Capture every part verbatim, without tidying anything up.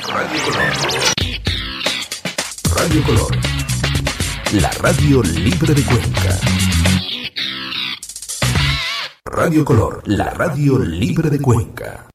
Radio Color. Radio Color. La radio libre de Cuenca. Radio Color, la radio libre de Cuenca.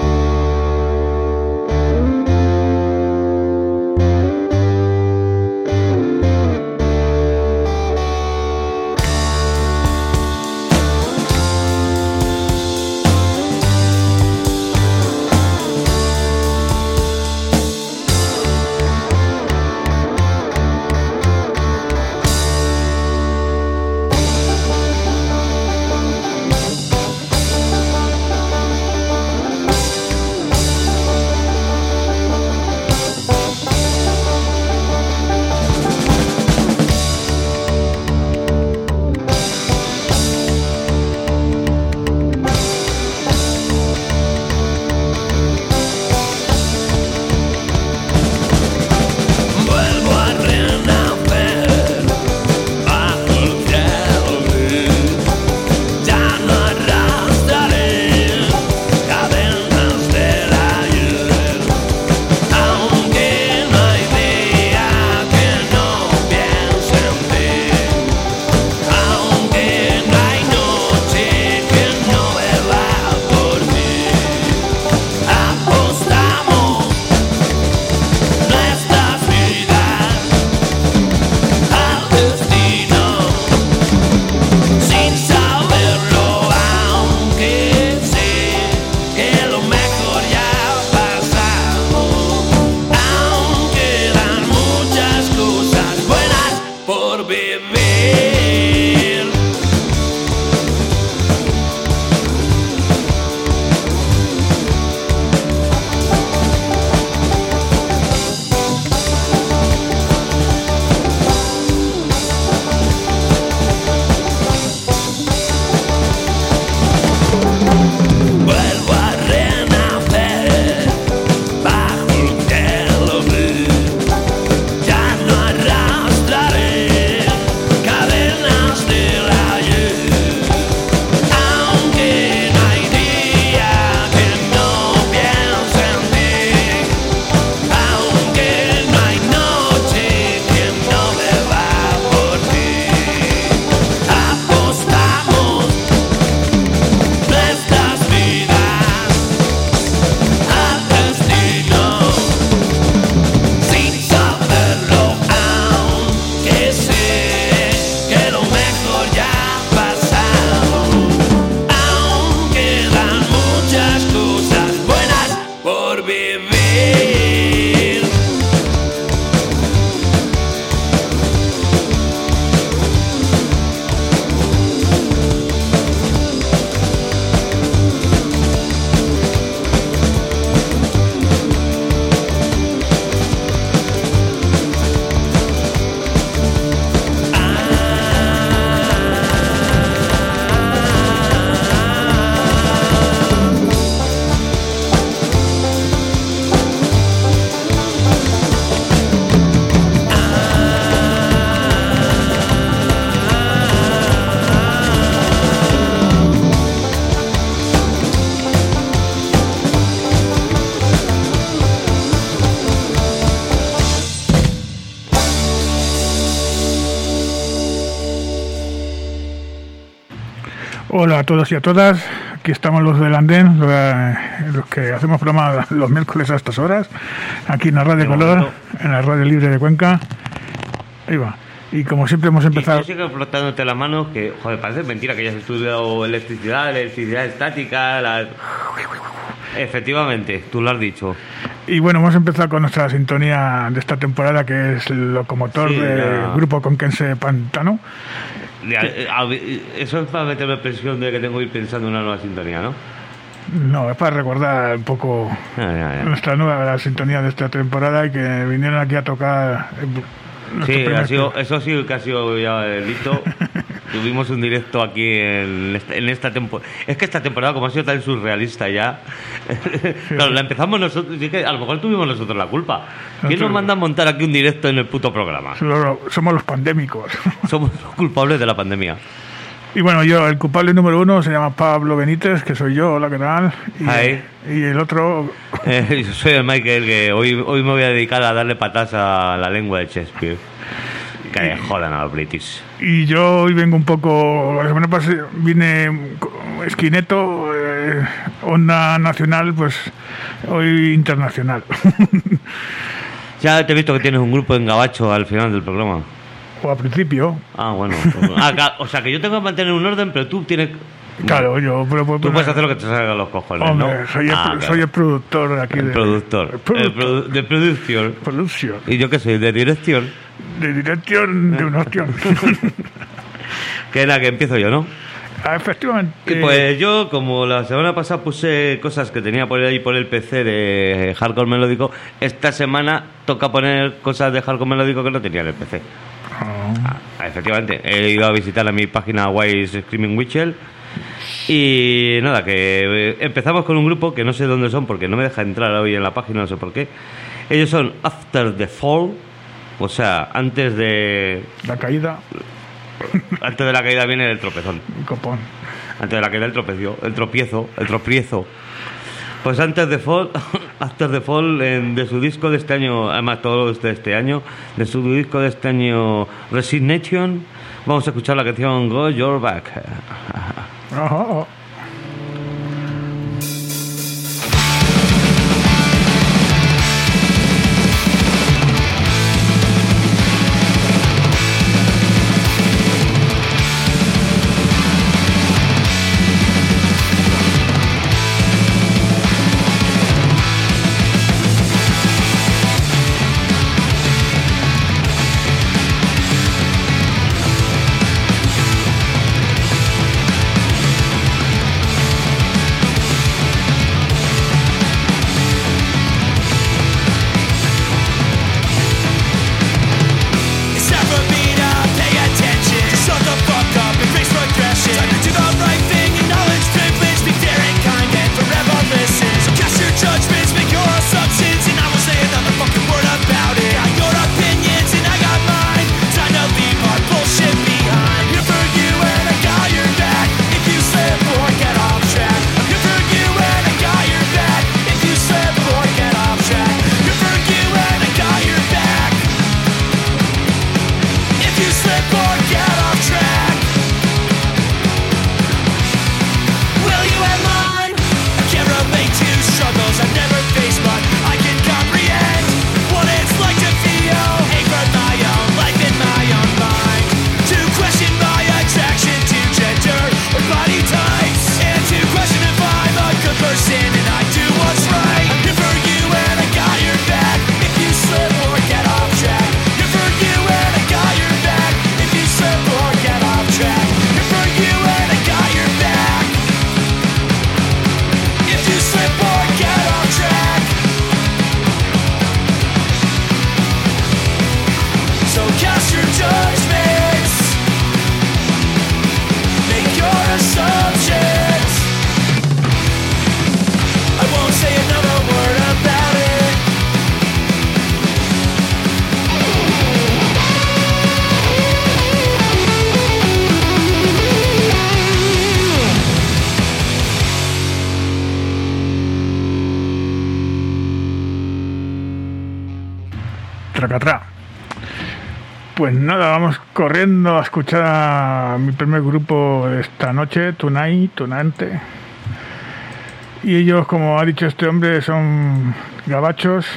Hola a todos y a todas, aquí estamos los del Andén, los que hacemos programa los miércoles a estas horas, aquí en la Radio Color, en la Radio Libre de Cuenca. Ahí va. Y como siempre hemos empezado... Y yo sigo flotándote la mano que, joder, parece mentira que hayas estudiado electricidad, electricidad estática, la... Efectivamente, tú lo has dicho. Y bueno, hemos empezado con nuestra sintonía de esta temporada, que es el locomotor sí, del ya. grupo conquense Pantano. Ya, eso es para meterme presión de que tengo que ir pensando en una nueva sintonía, ¿no? No, es para recordar un poco ya, ya, ya. nuestra nueva la sintonía de esta temporada y que vinieron aquí a tocar. Sí, ha sido, eso sí que ha sido ya listo. Tuvimos un directo aquí en, en esta temporada. Es que esta temporada, como ha sido tan surrealista ya, claro, la empezamos nosotros. Y que a lo mejor tuvimos nosotros la culpa. ¿Quién nos manda a montar aquí un directo en el puto programa? Somos los pandémicos. Somos los culpables de la pandemia. Y bueno, yo, el culpable número uno se llama Pablo Benítez, que soy yo, hola, ¿qué tal? Y, Hi. y el otro... Eh, yo soy el Michael, que hoy, hoy me voy a dedicar a darle patas a la lengua de Shakespeare. Que le jodan a los british. Y yo hoy vengo un poco... La semana pasada vine esquineto, eh, onda nacional, pues hoy internacional. Ya te he visto que tienes un grupo en Gabacho al final del programa. O al principio. Ah, bueno. Ah, o sea, que yo tengo que mantener un orden, pero tú tienes... Claro, yo... Pero, pero, tú puedes hacer lo que te salga a los cojones, hombre, ¿no? soy el, ah, soy claro. el productor aquí. El de, productor. El productor. El produ de producción. Producción. ¿Y yo qué soy? ¿De dirección? De dirección de una opción. Que era que empiezo yo, ¿no? Ah, efectivamente. Y pues yo, como la semana pasada puse cosas que tenía por ahí por el P C de hardcore melódico, esta semana toca poner cosas de hardcore melódico que no tenía en el P C. Oh. Ah, efectivamente, he ido a visitar a mi página Wise Screaming Witchell. Y nada, que empezamos con un grupo que no sé dónde son porque no me deja entrar hoy en la página, no sé por qué. Ellos son After the Fall, o sea, antes de... La caída. Antes de la caída viene el tropezón. Copón. Antes de la caída el tropiezo, el tropiezo, el tropiezo. Pues antes de Fall, After the Fall, en, de su disco de este año, además todo de este año, de su disco de este año Resignation, vamos a escuchar la canción Go Your Back. Ajá. Oh. Tracatrá. Pues nada, vamos corriendo a escuchar a mi primer grupo de esta noche, Tonight, Tonante. Y ellos, como ha dicho este hombre, son gabachos.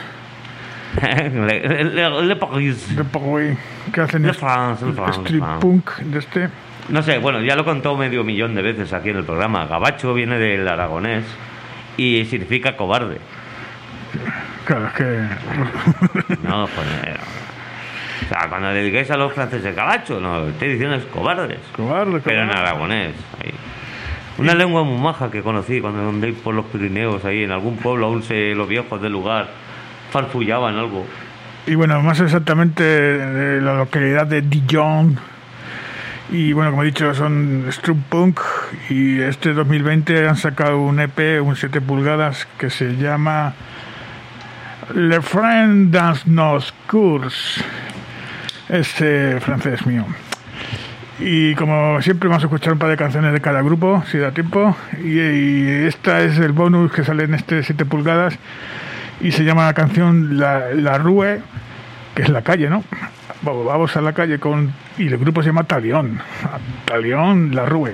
le, le, le Paris. De Paraguay, que hacen Le France, le France, street France. punk de este. No sé, bueno, ya lo he contado medio millón de veces aquí en el programa. Gabacho viene del aragonés y significa cobarde. Claro, es que... No, joder. O sea, cuando le digáis a los franceses gabacho, no, estoy diciendo es cobardes. Cobarde, Pero en cobarde. aragonés. Ahí. Una lengua muy maja que conocí cuando andé por los Pirineos, ahí en algún pueblo, aún se, los viejos del lugar farfullaban algo. Y bueno, más exactamente de la localidad de Dijon. Y bueno, como he dicho, son Strut Punk. Y este dos mil veinte han sacado un E P, un siete pulgadas, que se llama Le Friend dans nos cours. Este francés mío. Y como siempre vamos a escuchar un par de canciones de cada grupo, si da tiempo. Y, y esta es el bonus que sale en este siete pulgadas y se llama la canción La, la Rue, que es la calle, ¿no? Vamos a la calle con... y el grupo se llama Talión. Talión, La Rue.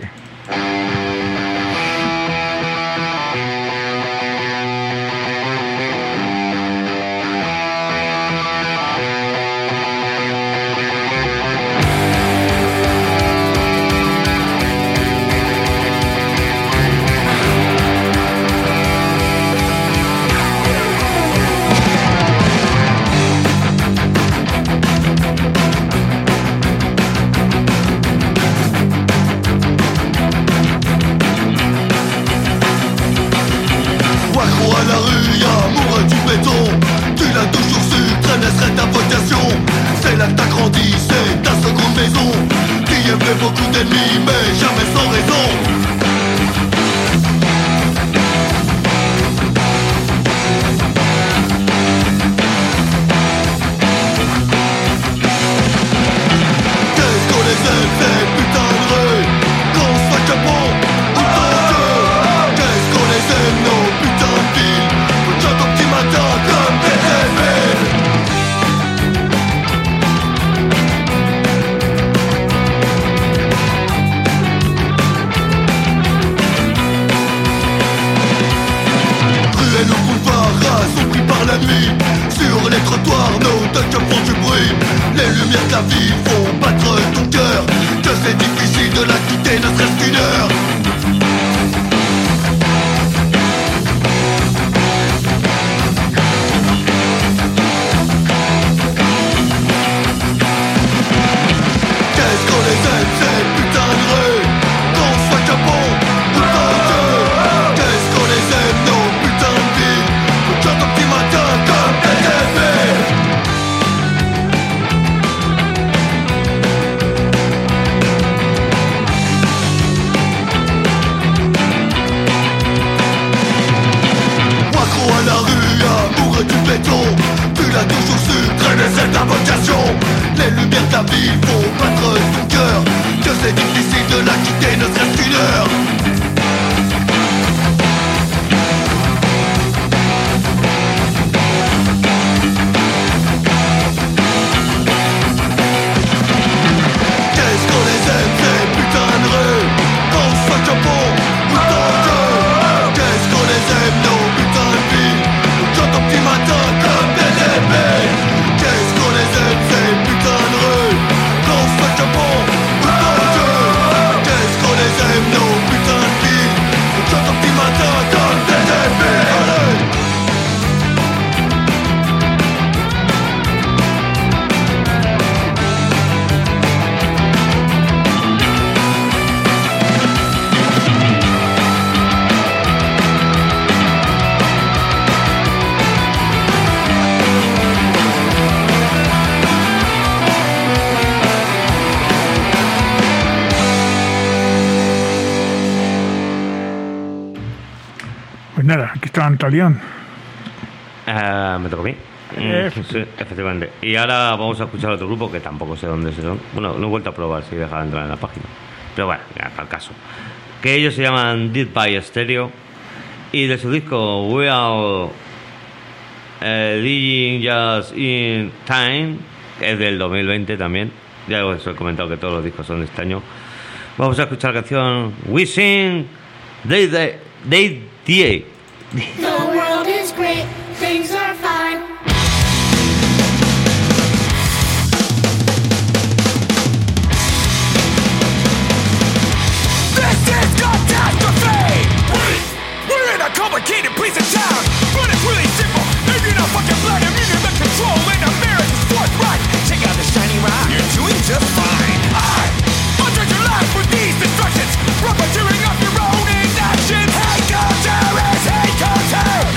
Nada, aquí está Antalión. Uh, me tocó a mí. Eh, mm, sí, efectivamente. Y ahora vamos a escuchar otro grupo que tampoco sé dónde son. Bueno, no he vuelto a probar si deja de entrar en la página. Pero bueno, ya para el caso. Que ellos se llaman Dead by Stereo. Y de su disco We Are uh, Living Just in Time, que es del dos mil veinte también. Ya os he comentado que todos los discos son de este año. Vamos a escuchar la canción We Sing Day Day Day Day. The world is great, things are fine. This is catastrophe! We, we're in a complicated piece of town, but it's really simple. If you're not fucking blind, I'm in the control, and America's forthright. Check out the shiny rock, you're doing just fine. I, I'll judge your life with these instructions. Profiteering off your own inaction. Hey, culture is hey, culture!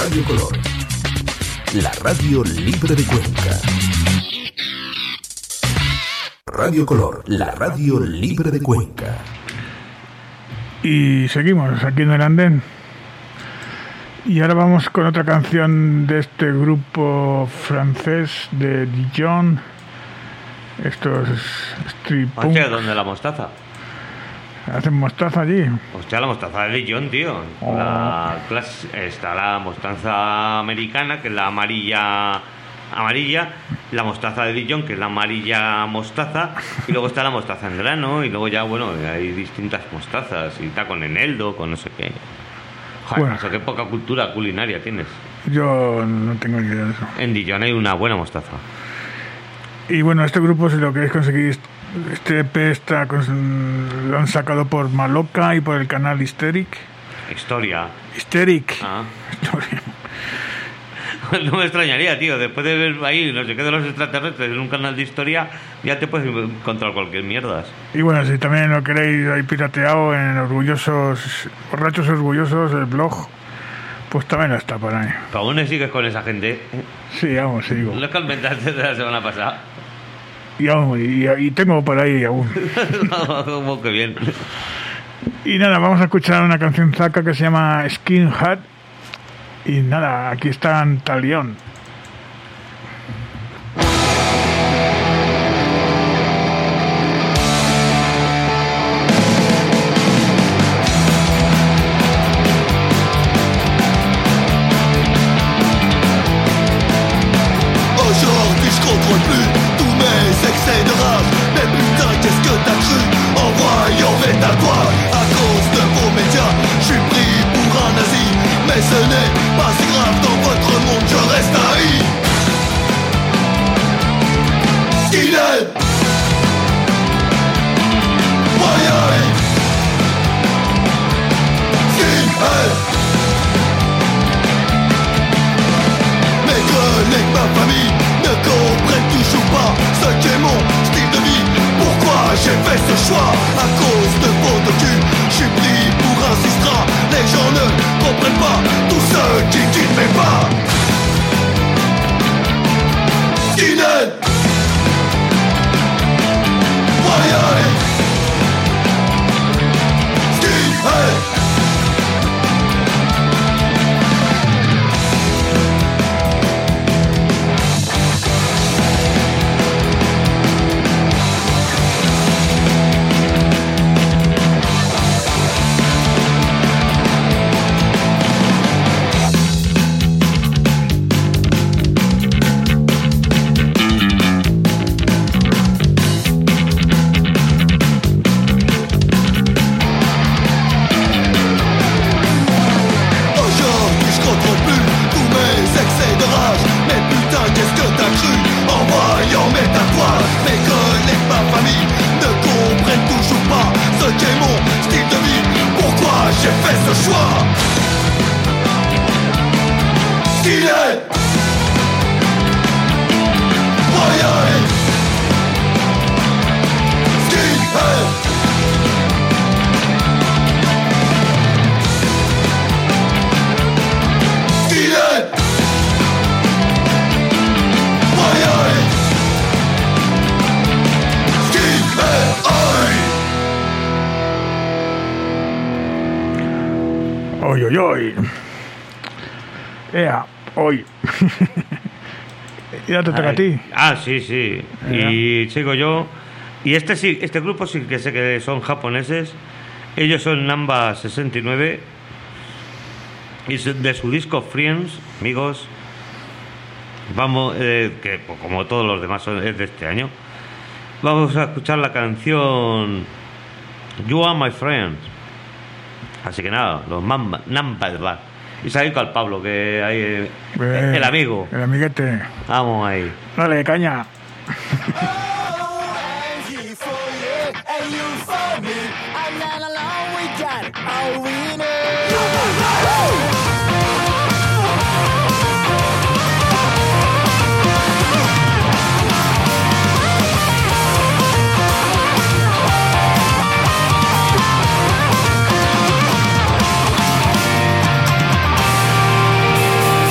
Radio Color. La radio libre de Cuenca. Radio Color, la radio libre de Cuenca. Y seguimos aquí en el andén. Y ahora vamos con otra canción de este grupo francés de Dijon. Esto es street punk. Hostia, ¿dónde la mostaza? ¿Hacen mostaza allí? Hostia, la mostaza de Dijon, tío. Oh. La clase, está la mostaza americana, que es la amarilla amarilla, la mostaza de Dijon, que es la amarilla mostaza, y luego está la mostaza en grano, y luego ya, bueno, hay distintas mostazas, y está con eneldo, con no sé qué. Joder, Bueno. no sé qué poca cultura culinaria tienes. Yo no tengo ni idea de eso. En Dijon hay una buena mostaza. Y bueno, este grupo, si lo queréis conseguir, este E P está con- lo han sacado por Maloca y por el canal Hysteric. Historia. Hysteric. Ah. Historia. No me extrañaría, tío. Después de ver ahí no sé qué de los extraterrestres en un canal de historia, ya te puedes encontrar cualquier mierdas. Y bueno, si también lo queréis ahí pirateado en Orgullosos, Borrachos Orgullosos, el blog, pues también está por ahí. Pero aún sigues con esa gente. Sí, vamos, sí, digo. No es que inventaste de la semana pasada. Y, vamos, y, y tengo por ahí aún. Como que bien. Y nada, vamos a escuchar una canción zaca que se llama Skin Hat. Y nada, aquí está Antalión. Aujourd'hui je contrôle plus tous mes excès de rage. Mais putain qu'est-ce que t'as cru en voyant mes tatouages? À cause de vos médias, je suis pris pour un nazi. Mais ce n'est pas si grave, dans votre monde je reste haï. Skinhead, Why Skinhead. Mes collègues, ma famille ne comprennent toujours pas ce qu'est mon style de vie. Pourquoi j'ai fait ce choix? À cause de vos docus, je suis pris pour un sistra. Les gens ne comprennent pas, tous ceux qui quittent mes pas. Skinhead, Why Skinhead. Aujourd'hui je contrôle plus tous mes excès de rage. Mais putain qu'est-ce que t'as cru en voyant mes tatouages? Mes collègues, ma famille ne comprennent toujours pas ce qu'est mon style de vie. Pourquoi j'ai fait ce choix? Skinhead, Why Skinhead. Skinhead, Why Skinhead, Oy, oy, oy. Ea, hoy. Ya te toca a ti. Ah, sí, sí. Y sigo yo. Y este sí, este grupo sí que sé que son japoneses. Ellos son Namba sesenta y nueve. Y su- de su disco Friends, amigos. Vamos, eh, que pues, como todos los demás son, es de este año. Vamos a escuchar la canción You Are My Friend. Así que nada, los Mamba, Namba de Bar. Y salí con el Pablo, que hay eh, Eh, el amigo. El amiguete. Vamos ahí. Dale, caña. Skinhead,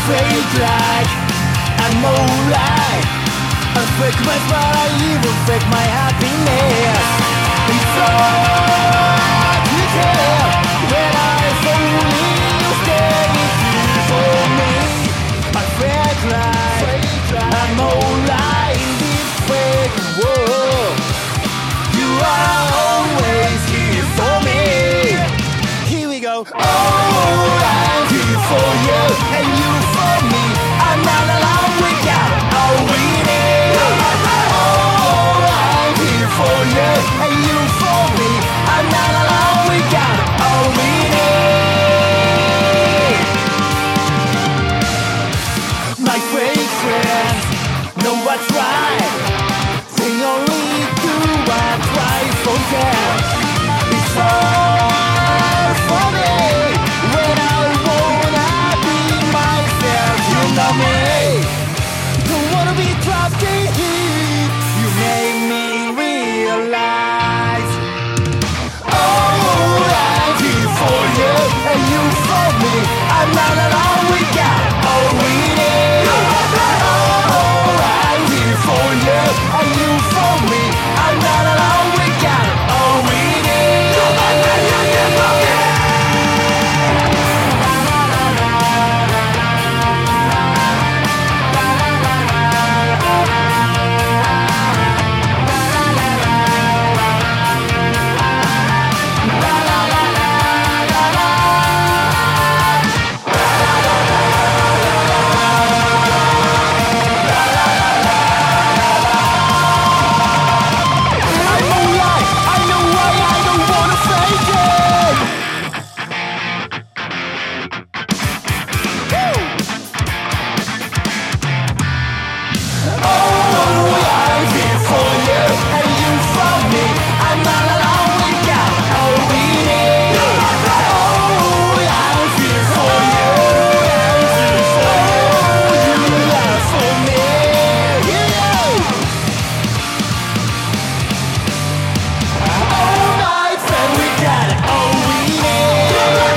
fake life, I'm alright. I fake my smile, even fake my happiness. It's hard to tell when I fully stay here for me. I fake life, I'm alright in this fake world. You are always here for me. Here we go. Oh, I'm here for you and you for me. I'm not alone, we got all we need. Oh, I'm here for you and you for me. I'm not alone, we got all we need. My fake friends know what's right. They only do what's right for them. It's hard for me when I wanna be myself. You know me. Don't wanna be trapped in heat. You made me realize. Oh, I'm here for you and you for me. I'm not alone. We got all we need. Oh, I'm here for you and you for me. I'm not alone. We got all we need. I'm alright. I know why I don't wanna fake it. Oh, I'm here for you and you for me. I'm not alone. We got all we need. Oh, I'm here for you and you for you. You are for me. Oh, my friend, we got all we need.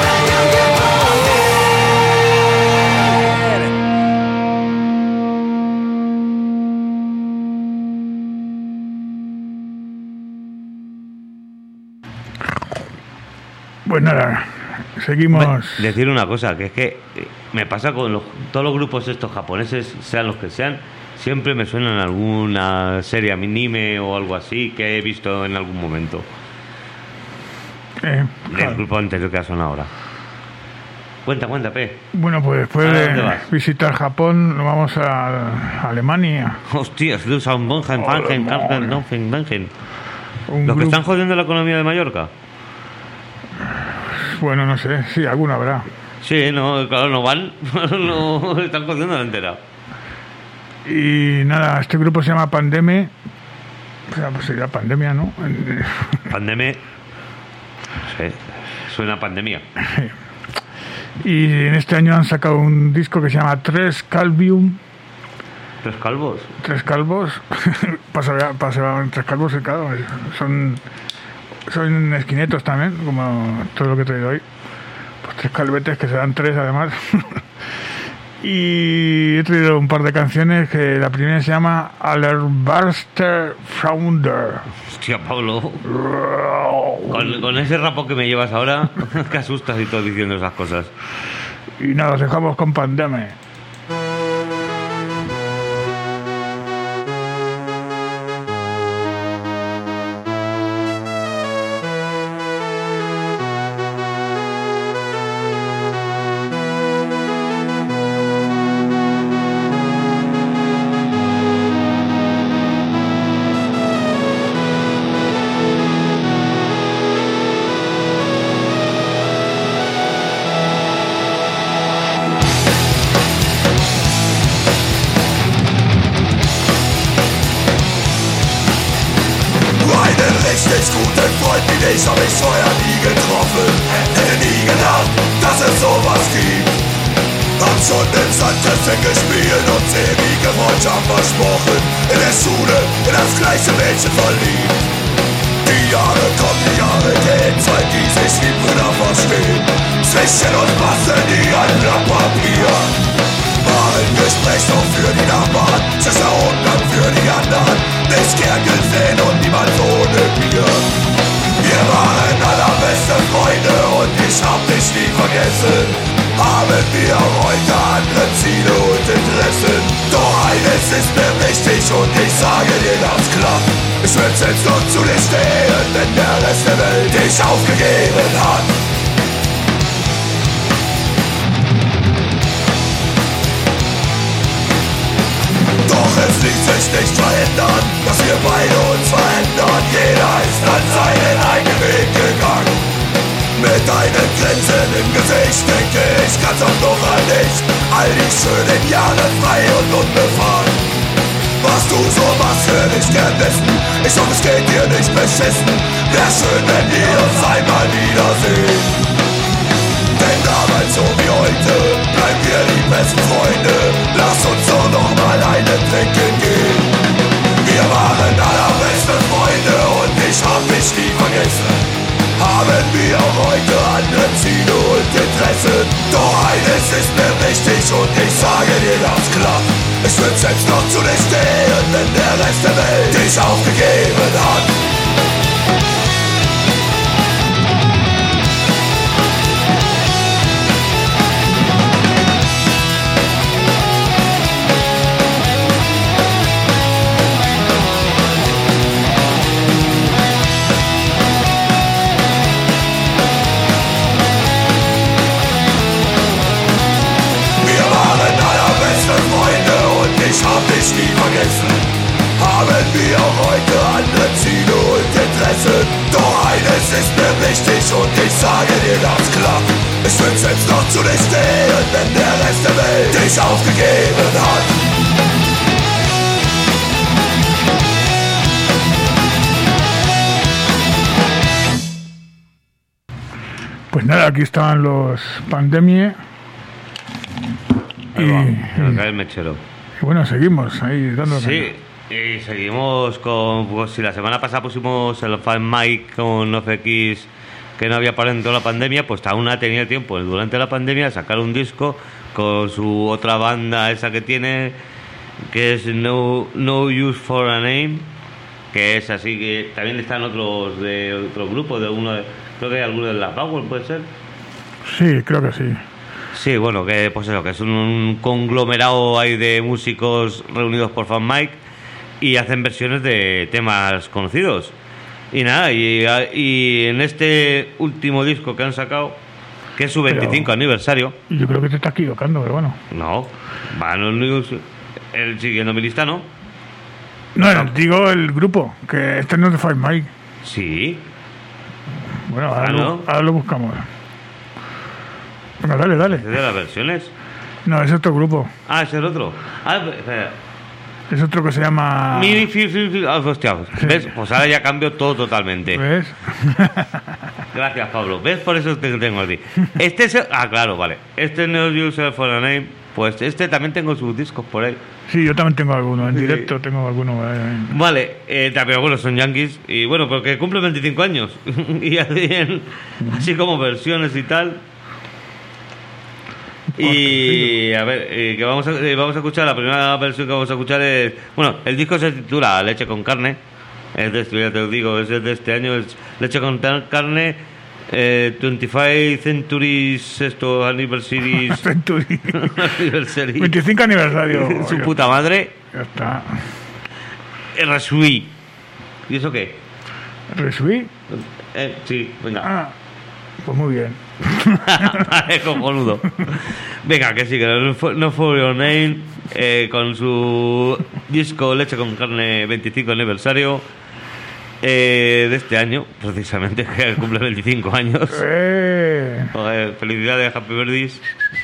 Pues nada, seguimos. Decir una cosa, que es que eh, me pasa con los- todos los grupos estos japoneses, sean los que sean, siempre me suenan alguna serie anime o algo así que he visto en algún momento. eh, Del claro. grupo anterior que ha sonado ahora. Cuenta, cuenta, P. Bueno, pues después ¿A dónde de vas? visitar Japón, nos vamos a Alemania. Hostias, Luz Van Bongen, Fangen, Karten, Donfen, Bengen. Un ¿Los que grupo- están jodiendo la economía de Mallorca? Bueno, no sé, sí, alguna habrá. Sí, no, claro, no van. No, están jodiendo la entera. Y nada, este grupo se llama Pandeme. O sea, pues sería pandemia, ¿no? Pandemia. Sí, suena a pandemia. Y en este año han sacado un disco que se llama Tres Calvium. Tres calvos. Tres calvos. pasa, pasa, tres calvos, claro. Son, son esquinetos también, como todo lo que he traído hoy. Pues tres calvetes que se dan tres además. Y he traído un par de canciones que la primera se llama Allerbarster Founder. Hostia, Pablo. Con, con ese rapo que me llevas ahora, que asustas y todo diciendo esas cosas. Y nada, os dejamos con Pandemia. Einen richtig guten Freund wie dich hab ich vorher nie getroffen. Hätte nie gedacht, dass es sowas gibt. Hab schon im Sandkasten gespielt und ewige Freundschaft versprochen. In der Schule in das gleiche Mädchen verliebt. Die Jahre kommen, die Jahre gehen, zwei, die sich wie Brüder verstehen. Zwischen uns passen die ein Blatt Papier. ist mir wichtig und ich sage dir ganz klar, ich will selbst noch zu dir stehen, wenn der Rest der Welt dich aufgegeben hat. Doch es ließ sich nicht verhindern, dass wir beide uns verändern. Jeder ist an seinen eigenen Weg gegangen. Mit einem Grinsen im Gesicht denke ich ganz oft noch an dich. All die schönen Jahre frei und unbefahren. Was du so machst, will ich gern wissen. Ich hoffe, es geht dir nicht beschissen. Wär schön, wenn wir uns einmal wiedersehen. Denn damals so wie heute bleiben wir die besten Freunde. Lass uns doch noch mal eine trinken gehen. Wir waren allerbeste Freunde und ich hab dich nie vergessen. Haben wir auch heute andere Ziele und Interessen. Doch eines ist mir wichtig und ich sage dir ganz klar, ich will selbst noch zu dir stehen, wenn der Rest der Welt dich aufgegeben hat. Ich hab dich nie vergessen. Haben wir auch heute andere Ziele und Interessen. Doch eines ist mir wichtig und ich sage dir ganz klar, ich will selbst noch zu dir stehen, wenn der Rest der Welt dich aufgegeben hat. Pues nada, aquí estaban los Pandemie. Ahí va, acá el mechero. Y bueno, seguimos ahí dando. Sí, y seguimos con. Pues si la semana pasada pusimos el Fan Mike con No F X, que no había parado en toda la pandemia, pues aún ha tenido tiempo durante la pandemia de sacar un disco con su otra banda, esa que tiene, que es No, no Use for a Name, que es así, que también están otros de otro grupo, de uno de, creo que hay alguno de la Power, ¿puede ser? Sí, creo que sí. Sí, bueno, que pues eso, que es un conglomerado ahí de músicos reunidos por Fan Mike y hacen versiones de temas conocidos. Y nada, y, y en este último disco que han sacado, que es su veinticinco pero, aniversario... Yo creo que te estás equivocando, pero bueno. No, van los news, el siguiendo mi lista, ¿no? No, no, digo el grupo, que este no es de Fan Mike. Sí. Bueno, ahora, ah, lo, ¿no? ahora lo buscamos. Venga, dale, dale. ¿Es de las versiones? No, es otro grupo. Ah, ¿es el otro? Ah, espera. Es otro que se llama... Mi, fi, fi, fi. Ah, hostia, sí. ¿Ves? Pues ahora ya cambio todo totalmente. ¿Ves? Gracias, Pablo. ¿Ves? Por eso te tengo a ti. Este es... El... Ah, claro, vale. Este No Use for a Name, pues este también tengo sus discos por ahí. Sí, yo también tengo alguno. En sí. directo tengo alguno. Vale, eh, pero bueno, son yankees. Y bueno, porque cumplen veinticinco años. Y así, así como versiones y tal... Y a ver, eh, que vamos a, eh, vamos a escuchar, la primera versión que vamos a escuchar es... Bueno, el disco se titula Leche con Carne. Es de este, ya te lo digo, es de este año. Es Leche con Carne, eh, veinticinco Centuries, esto, Anniversaries... Century. Anniversary. veinticinco aniversario. Su puta madre. Ya está. Resui. ¿Y eso qué? ¿Resui? Eh, sí, venga. Ah, pues muy bien. Vale, cojonudo. Venga, que sí, que no, no For Your Name, eh, con su disco Leche con Carne veinticinco aniversario eh, de este año, precisamente, que cumple veinticinco años. Eh. Joder, felicidades, Happy Birthdays.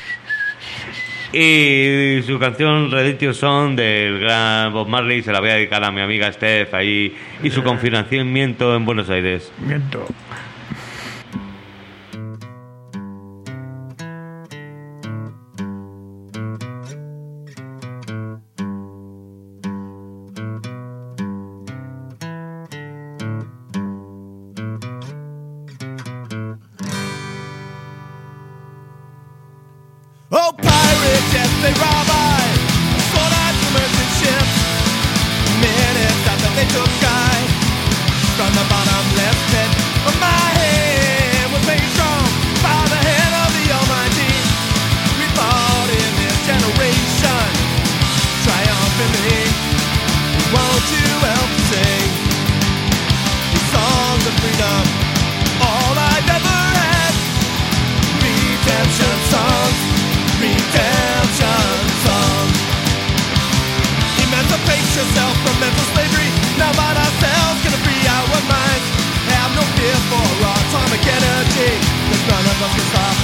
Y su canción Redemption Song del gran Bob Marley se la voy a dedicar a mi amiga Steph ahí y su confinamiento en Buenos Aires. Miento. Oh, pirates, yes, they rob I sold out to merchant ships. Many times that they took I from the bottom left pit of my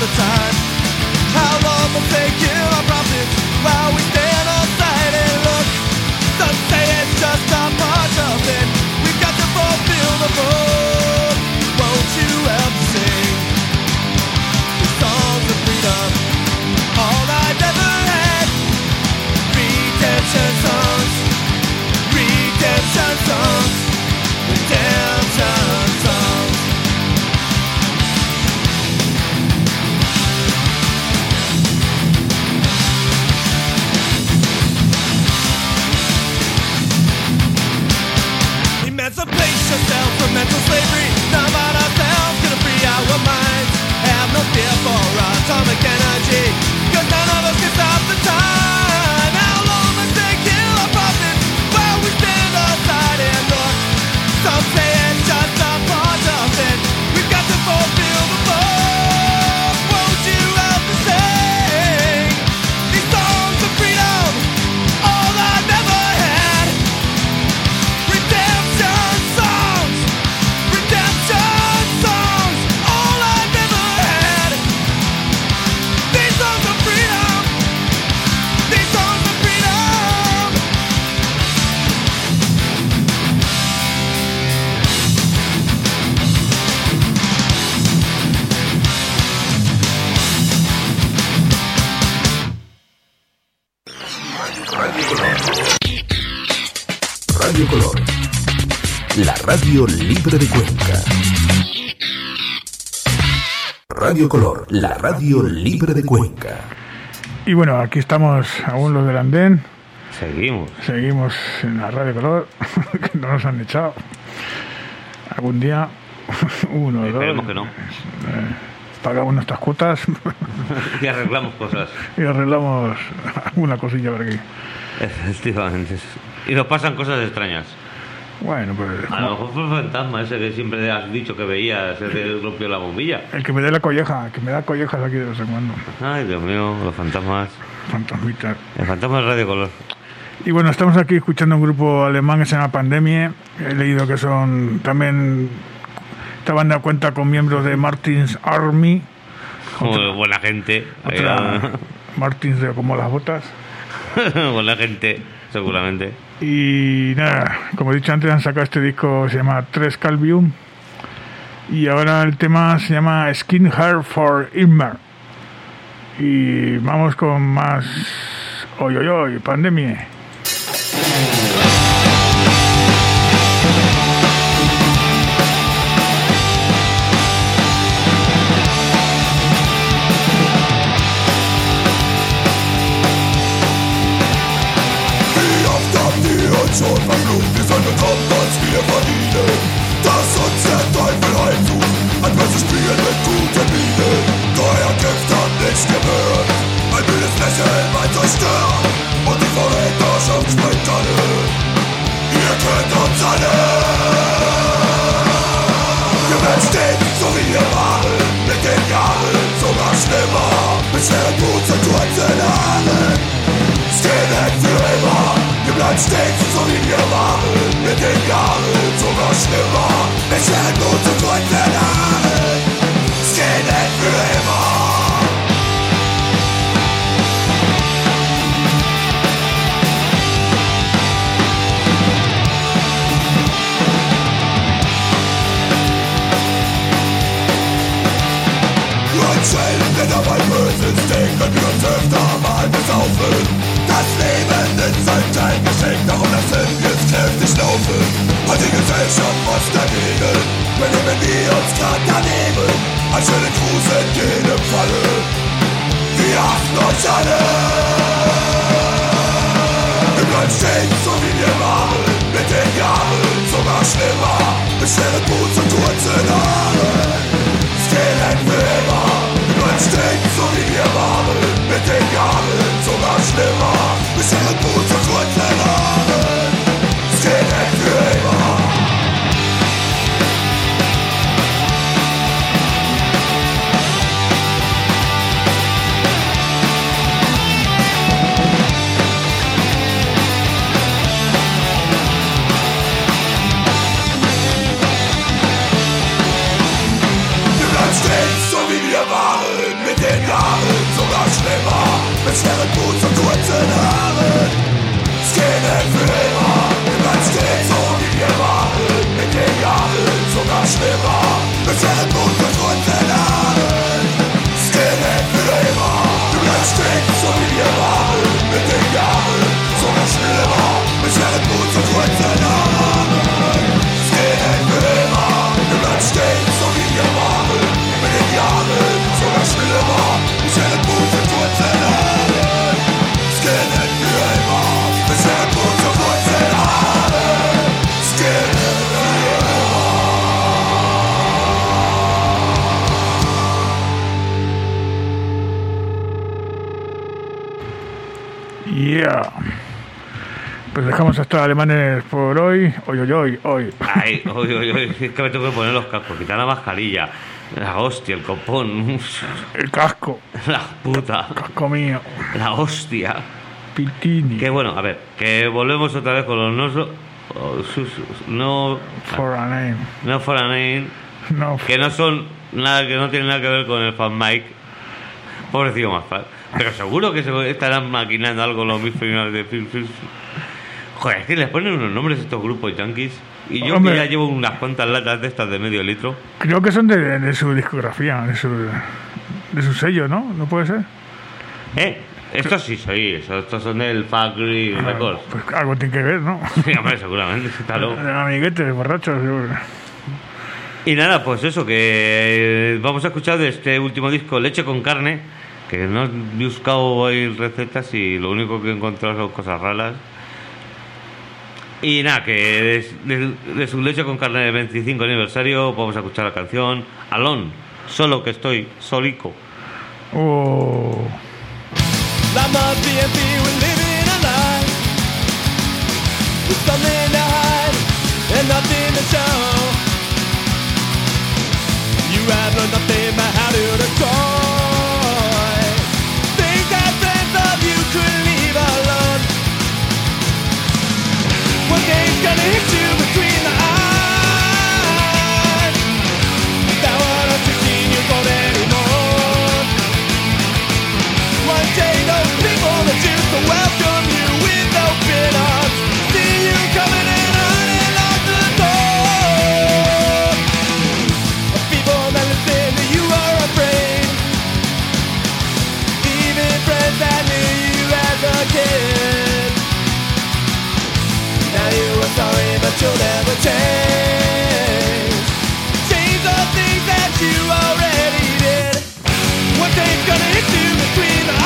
the time. How long will they kill our profits while we stand aside and look? Some say it's just a part of it. We've got to fulfill the book. Won't you help sing the songs of freedom? All I've ever had. Redemption songs. Redemption songs. Redemption songs. Emancipate yourself from mental slavery. Numb out ourselves, gonna free our minds. Have no fear for atomic energy, 'cause none of us can stop the time. How long must they kill our prophets while we stand aside and look? Some say it's just a part of it. We've got to fulfill the book. Won't you help me sing these songs of freedom? All I've ever had. Redemption songs. Redemption songs. All I've ever had. These songs of freedom. These songs of freedom. Radio Color. Radio Color. La radio libre de Cuenca. Radio Color, la radio libre de Cuenca. Y bueno, aquí estamos aún los del andén. Seguimos. Seguimos en la Radio Color, que no nos han echado. Algún día, uno o dos. Esperemos que no. Pagamos nuestras cuotas Y arreglamos cosas. y arreglamos alguna cosilla por aquí. Efectivamente. Y nos pasan cosas extrañas. Bueno, pues A lo mejor fue el fantasma ese que siempre has dicho que veías, ese que rompió la bombilla. el que me dé la colleja, que me da collejas aquí de vez en cuando. Ay, Dios mío, los fantasmas. Fantasmitas. El fantasma de Radio Color. Y bueno, estamos aquí escuchando un grupo alemán que se llama Pandemie. He leído que son también, esta banda cuenta con miembros de Martin's Army. Muy buena gente. Otra, Martins de como las botas. Buena gente, seguramente. Y nada, como he dicho antes, han sacado este disco, se llama Tres Calvium. Y ahora el tema se llama Skin Hair for Immer. Y vamos con más Oy Oy Oy, Pandemie. Wie oft habt ihr uns schon verblutet, wir sollen bekommen, was wir verdienen. Dass uns der Teufel heimsucht, ein böses Spiel mit guten Mienen. Euer Gift hat nichts gehört, ein müdes Lächeln, ein Zerstören. Und die Verräterschaft springt alle, ihr kennt uns alle. Wir werden stehen, so wie wir waren, mit den Jahren sogar schlimmer. Bisher gut sind kurzen Haaren, Skinhead für immer. Wir bleiben stehen, so wie wir waren, mit den Jahren sogar schlimmer. Bisher gut sind kurzen Haaren, Skinhead für immer. Schellen, der dabei böses Ding, wenn wir uns öfter mal besaufen. Das Leben ist ein Geschenk, darum lassen wir es kräftig laufen. Und die Gesellschaft muss dagegen, benehmen wir uns grad daneben. Ein schöner Gruß in jedem Falle, wir hassen euch alle. Wir bleiben stehen, so wie wir waren, mit den Jahren sogar schlimmer. Mit schweren Boots und kurzen Haaren, Skinhead für immer. Stehen, so wie wir waren, mit den Jahren sogar schlimmer. Mit schweren Boots und kurzen Haaren, Skinhead für immer. Wir bleiben stehen, so wie wir waren, mit kurzen Haaren. Skinhead für immer, du bleibst stets so wie wir waren. Mit den Jahren sogar schlimmer, mit ihren Mund und kurzen Haaren. Skinhead für immer, du bleibst stets so wie wir waren. Mit den Jahren sogar schlimmer, mit ihren Mund und kurzen Haaren. Skinhead für immer, du bleibst stets so wie wir waren. Mit den Jahren sogar schlimmer, mit ihren Mund und kurzen Haaren. Skinhead für immer, mit ihren Mund und kurzen Haaren. Skinhead für Yeah. Pues dejamos hasta alemanes por hoy. Hoy, hoy, hoy, hoy. Ay, hoy, hoy, hoy. Es que me tengo que poner los cascos, quitar la mascarilla. La hostia, el copón. El casco. La puta. Casco mío. La hostia. Pitini. Que bueno, a ver, que volvemos otra vez con los no... oh, sus- no... For a name. No for a name. No. Que no son nada, que no tienen nada que ver con el fan Mike. Pobrecillo más fan. Pero seguro que se estarán maquinando algo los mismos de Phil Phil. Joder, es que les ponen unos nombres a estos grupos yankees. Y yo Hombre. que ya llevo unas cuantas latas de estas de medio litro. Creo que son de, de su discografía, de su, de su sello, ¿no? ¿No puede ser? Eh, estos sí soy, estos son del Factory Records. Pues algo tiene que ver, ¿no? Sí, hombre, seguramente, claro. De amiguetes, borrachos. seguro. Y nada, pues eso, que vamos a escuchar de este último disco, Leche con Carne, que no he buscado ahí recetas y lo único que he encontrado son cosas raras. Y nada, que de, de, de su Leche con Carne de veinticinco aniversario vamos a escuchar la canción Alone, solo que estoy solico. Oh. Life must be empty, we're living a lie. With something to hide and nothing to show. You have learned nothing but how to destroy things that friends of you could leave alone. One day's gonna hit you between the eyes. That one of sixteen years old anymore. One day those people that used to welcome you with open arms see you coming and running out the door. Of people that listen to you are afraid. Even friends that knew you as a kid. Now you are sorry but you'll never change. Change the things that you already did. One day's gonna hit you between the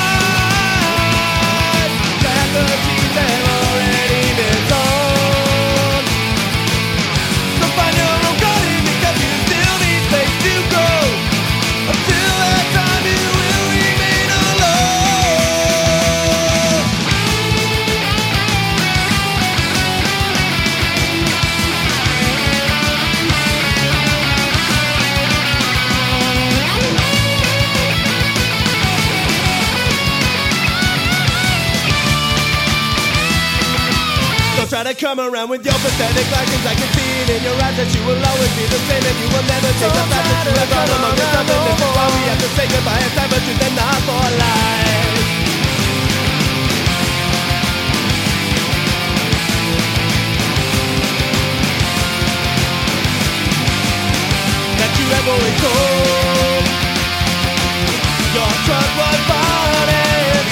eyes. That the keys have already been sold. So find your own garden because you still need space to grow. Until that time you will remain alone. Don't try to come around with your pathetic license. I can see it in your eyes that you will always be the same and you will never take the time that you have gone among yourself. And this is why we have to say goodbye. It's time for truth and not for lies. That you have always told your trust was bought and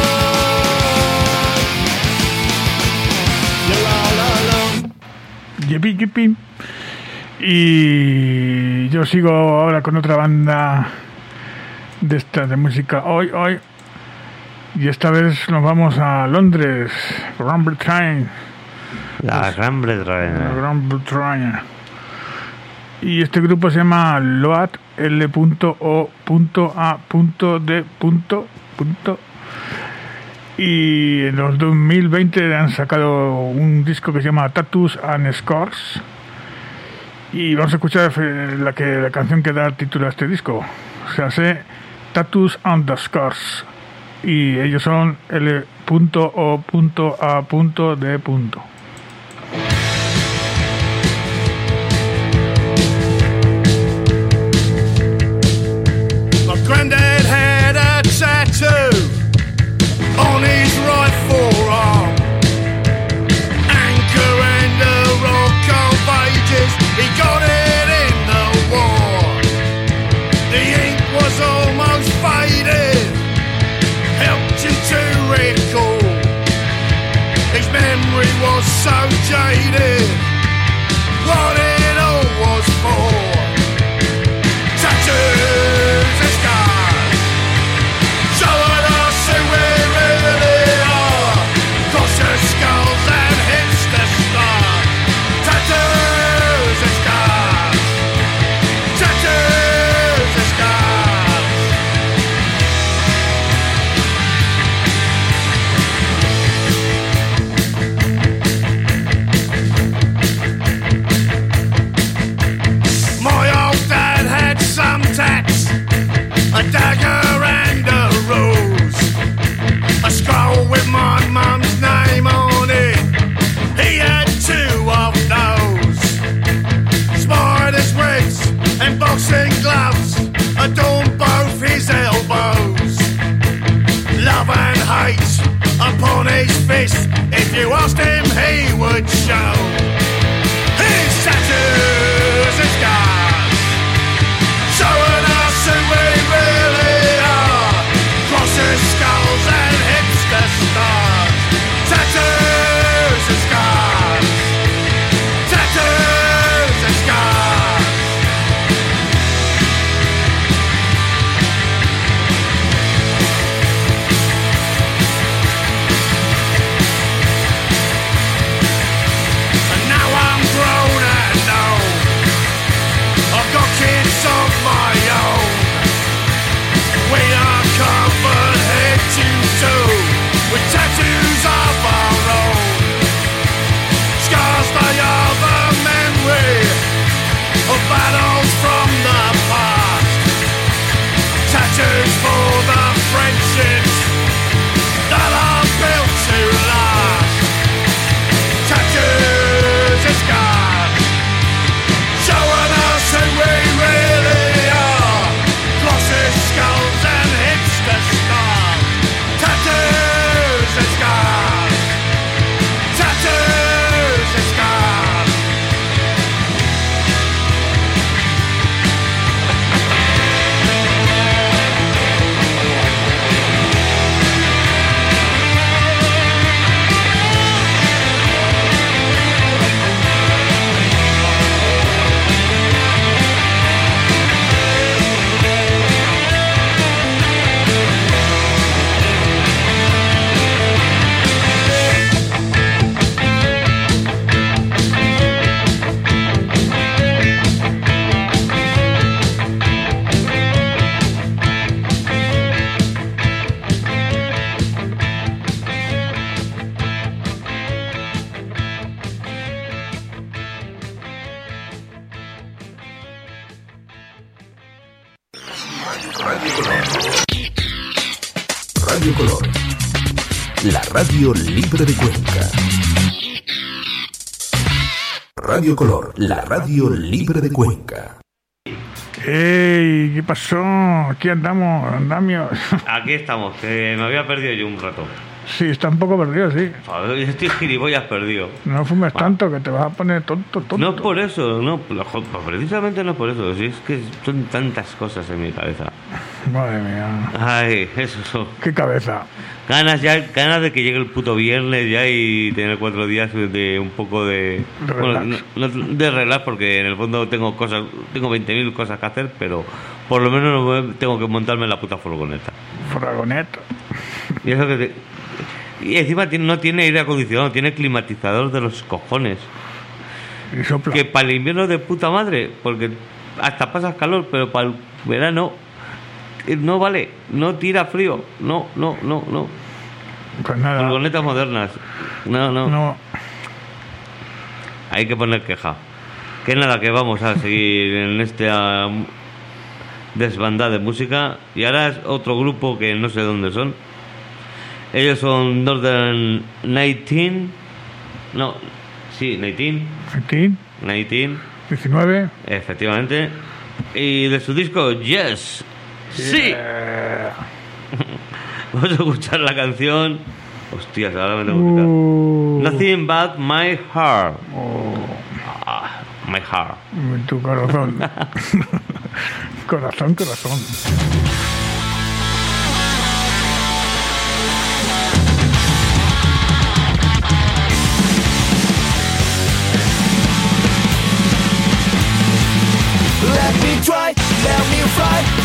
sold. You're all alone. Yepi, yepi. Y yo sigo ahora con otra banda de esta de música hoy, hoy. Y esta vez nos vamos a Londres, Gran Bretaña. La Gran La Bretaña. Gran Bretaña. Y este grupo se llama Load L O A D. Y en los dos mil veinte han sacado un disco que se llama Tattoos and Scars. Y vamos a escuchar la, que, la canción que da título a este disco. O sea, se Tattoos and the Scars. Y ellos son L O A D. My granddad had a tattoo on was so jaded. What it all was for. Tattoos and scars, showing us who we really are. Crosses, skulls and hits the stars. Tattoos and scars, tattoos and scars. My old dad had some tats, a dagger and a rose, a scroll with my mum's name on it. He had two of those. Spiders' webs and boxing gloves adorned both his elbows. Love and hate upon his fist. If you asked him, he would show his tattoos and scars, showing us who we really are. Crosses, skulls and hits the stars. Tattoos and scars, tattoos and scars. And now I'm grown and old. I've got kids of my own. We are covered head to toe with tattoos of our own. Scars, they are the memory of battles from the past. Tattoos for the friendships that are built to last. Tattoos and scars, showing us who we really are. Crosses, skulls and hits the stars. Tattoos and scars, tattoos and scars. Radio Color. Radio Color. La radio libre de Cuenca. Radio Color, la radio libre de Cuenca. ¡Ey! ¿Qué pasó? Aquí andamos, andamios. Aquí estamos, que me había perdido yo un rato. Sí, está un poco perdido, sí. Joder, yo estoy gilipollas perdido. No fumes tanto que te vas a poner tonto, tonto. No es por eso, no, precisamente no es por eso. Si es que son tantas cosas en mi cabeza. Madre mía. Ay, eso. Qué cabeza. Ganas ya, ganas de que llegue el puto viernes ya y tener cuatro días de un poco de... De relax. Bueno, no, no, de relax, porque en el fondo tengo cosas, tengo veinte mil cosas que hacer, pero por lo menos no tengo que montarme en la puta furgoneta. Furgoneta. Y eso que te... Y encima tiene, no tiene aire acondicionado, tiene climatizador de los cojones. Y sopla. Que para el invierno de puta madre, porque hasta pasas calor, pero para el verano no vale, no tira frío, no, no, no, no. Pues nada. Furgonetas modernas, no, no, No. Hay que poner queja. Que nada, que vamos a seguir en esta desbandada de música. Y ahora es otro grupo que no sé dónde son. Ellos son Northern Nineteen. No, sí, Nineteen. Aquí, Nineteen, diecinueve. efectivamente. Y de su disco Yes. Sí. Yeah. Vamos a escuchar la canción. Hostias, ahora me tengo que quitar. Uh, Nothing but my heart. oh, Ah, my heart. tu corazón. Corazón, corazón.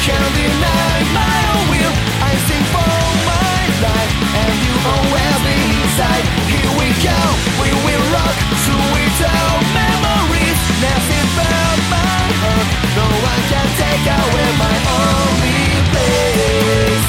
can't deny my own will. I sing for my life, and you always be inside. Here we go, we will rock sweet old memories. Nothing but my heart, no one can take away my only place.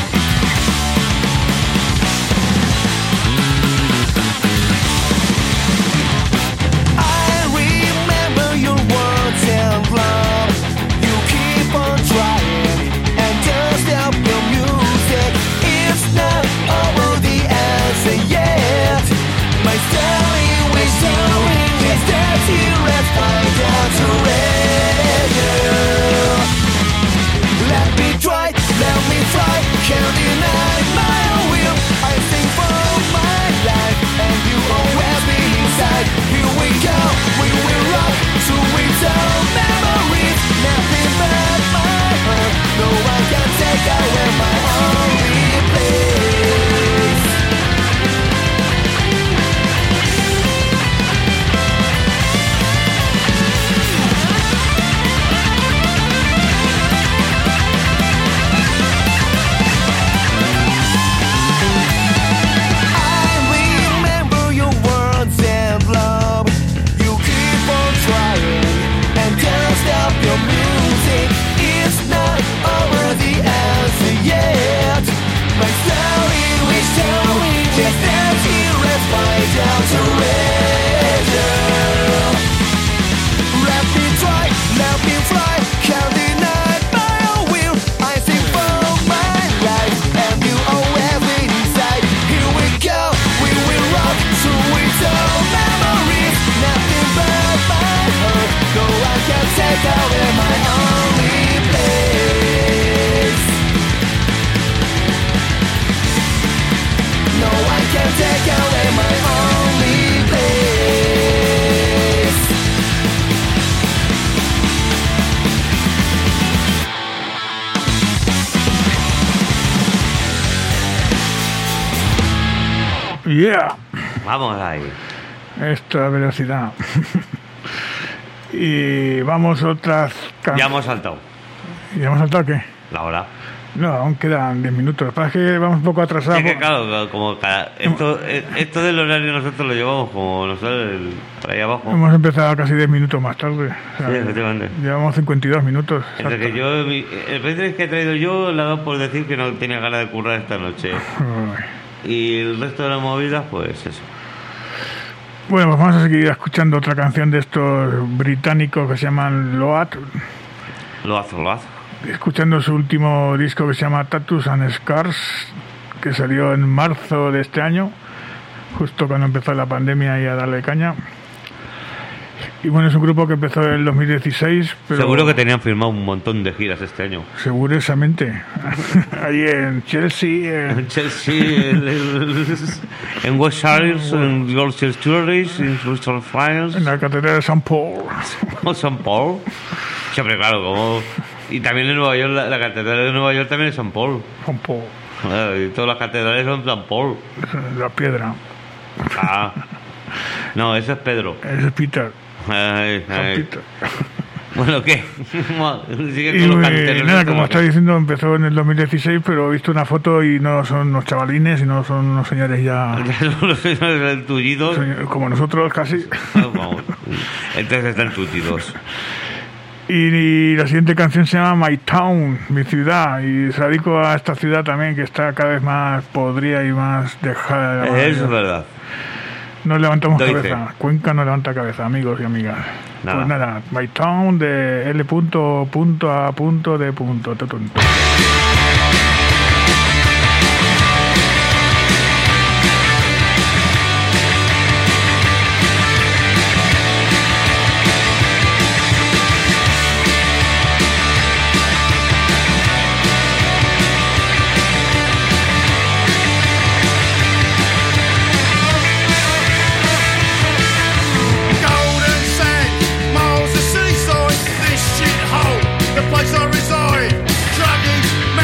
I remember your words and love. You keep on trying and just help your music. It's not over the answer yet. My story, my story is that here and find out treasure. Let me try, let me try, can't deny my own will. I sing for my life, and you always be inside. Here we go, we will rock, sweet old memories. Nothing but my heart, no one can take away my only place. I remember your words and love. You keep on trying and can't stop your music. It's not over the answer yet. My story, we story, just dance here and find out treasure. Let me try, let me fly, can't deny my own will. I sing for my life, and you always be inside. Here we go, we will rock, sweet old memories. Nothing but my heart, no one can take away my only place. No one can take away my only place. Yeah, Vamos ahí. esta velocidad. Y vamos otras can- Ya hemos saltado. ¿Y hemos saltado qué? La hora. No, aún quedan diez minutos. Lo que pasa es que vamos un poco atrasados. Es que claro, como cada, esto, eh, esto del horario nosotros lo llevamos como nosotros el- por ahí abajo. Hemos empezado casi diez minutos más tarde. O sea, Sí, efectivamente. llevamos cincuenta y dos minutos. Entre que yo, mi- el precio que he traído yo le he dado por decir que no tenía ganas de currar esta noche. Ay. Y el resto de las movidas, pues eso. Bueno, pues vamos a seguir escuchando otra canción de estos británicos que se llaman Load, Lo hace, lo hace. escuchando su último disco que se llama Tattoos and Scars, que salió en marzo de este año, justo cuando empezó la pandemia y a darle caña. Y bueno, es un grupo que empezó en el dos mil dieciséis, pero Seguro que tenían firmado un montón de giras este año. seguramente allí en Chelsea, En en, Chelsea, en, el- en West Harris, en Yorkshire Tourist, en Crystal Friars, en la Catedral de San Paul. o San Paul. Siempre, claro, como. Y también en Nueva York, la, la catedral de Nueva York también es San Paul. San Paul, Ah, y todas las catedrales son San Paul. la piedra. Ah. No, ese es Pedro. Ese es Peter. Ay, San ay. Peter. Bueno, ¿qué? Sigue Y con los eh, canteros nada, estos, como ¿no? está diciendo, empezó en el dos mil dieciséis, pero he visto una foto y no son unos chavalines, sino son unos señores ya, Ya son los señores tullidos. señores como nosotros casi. Vamos. Entonces están tullidos. Y, y la siguiente canción se llama My Town, mi ciudad, y se la dedico a esta ciudad también que está cada vez más podrida y más dejada de la mano. Eso es verdad. No levantamos Doy cabeza. fe. Cuenca no levanta cabeza, amigos y amigas. Nada. Pues nada, My Town de L punto, punto a punto de punto. tu, tu, tu. Golden sand, miles of seaside, this shithole, the place I reside. Druggies,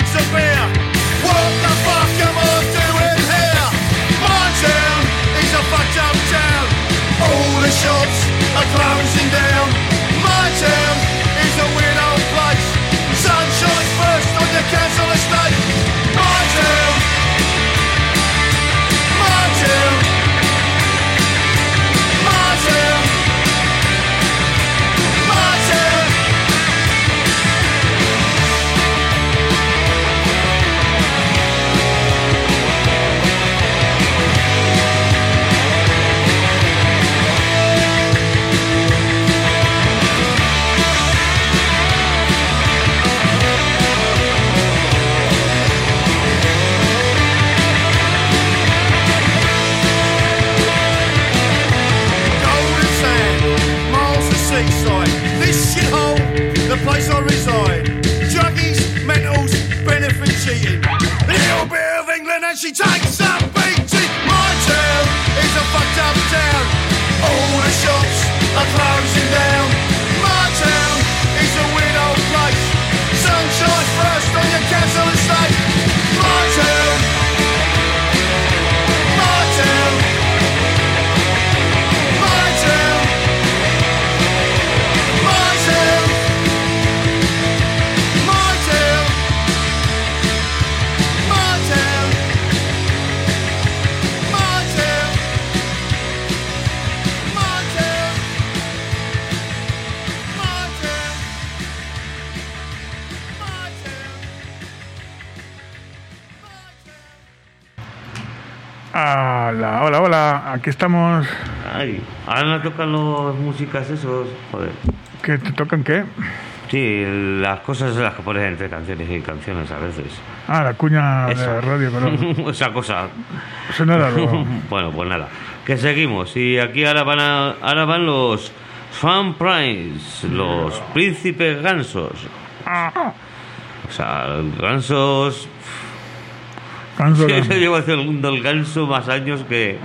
pints of beer. What the fuck am I doing here? My town is a fucked up town. All the shops are closing down. My town is a weird old place. Sun shines first on the council estate. My town. My town. My town. My town. Golden sand, miles of seaside. This shithole, the place I reside. Druggies, mentals, benefit cheating. A little bit of England and she takes up beating. My town is a fucked up town. All the shops are closing down. My town is a weird old place. Sunshine first on your council estate. My town. My town. My town. My town. My town. My town. My town. My town. My town. My town. Hola, hola, hola. Aquí estamos. Ay, ahora no tocan los músicas esos, joder. ¿Qué te tocan qué? Sí, las cosas las que pones entre canciones y canciones a veces. Ah, la cuña Esa. de Radio Color. Esa cosa. Eso no era algo. Bueno, pues nada. Que seguimos. Y aquí ahora van a, ahora van los Fan Price, los príncipes gansos. O sea, gansos. Canso Yo de- llevo hacia el mundo el ganso más años que.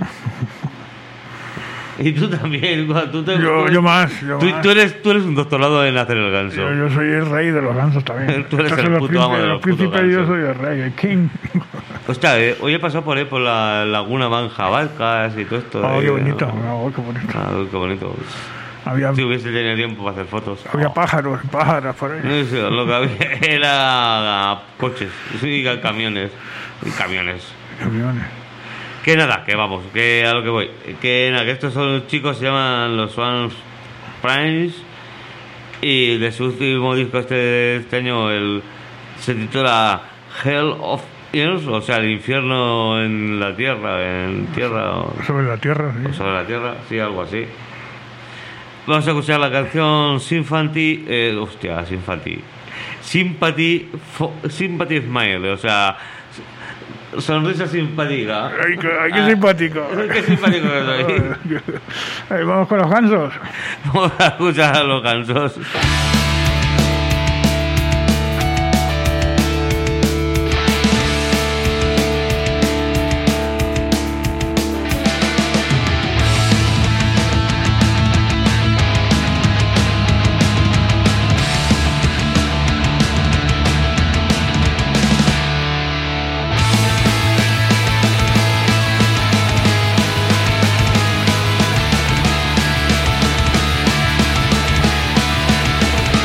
Y tú también, Juan, tú te- Yo, yo más, yo Tú, más. tú eres, tú eres un doctorado en hacer el ganso. Yo, yo soy el rey de los gansos también. Tú eres Estos el son los puto príncipes- amo de los putos príncipes y yo gansos. soy el rey, el king. Hostia, eh, hoy he pasado por ahí por la laguna Manjabalcas y todo esto. Oh, eh, qué bonito. ¿no? Oh, qué bonito. Ah, qué bonito. Había, Si hubiese tenido tiempo para hacer fotos. había Oh. pájaros, pájaros por ahí. No sé, lo que había era coches, sí, camiones. Y camiones. Camiones. Que nada, que vamos, que a lo que voy. Que nada, que estos son los chicos, se llaman los Swans Primes. Y de su último disco este, de este año el, se titula Hell of Earth, o sea, el infierno en la tierra, en tierra o Sobre la tierra, sí. sobre la tierra, sí, algo así. Vamos a escuchar la canción Sympathy, eh, hostia, Sympathy. Sympathy, fo- Sympathy Smile, o sea, sonrisa simpática. Ay, qué, ay, qué simpático. Qué simpático que soy. Ahí vamos con los gansos. Vamos a escuchar a los gansos. My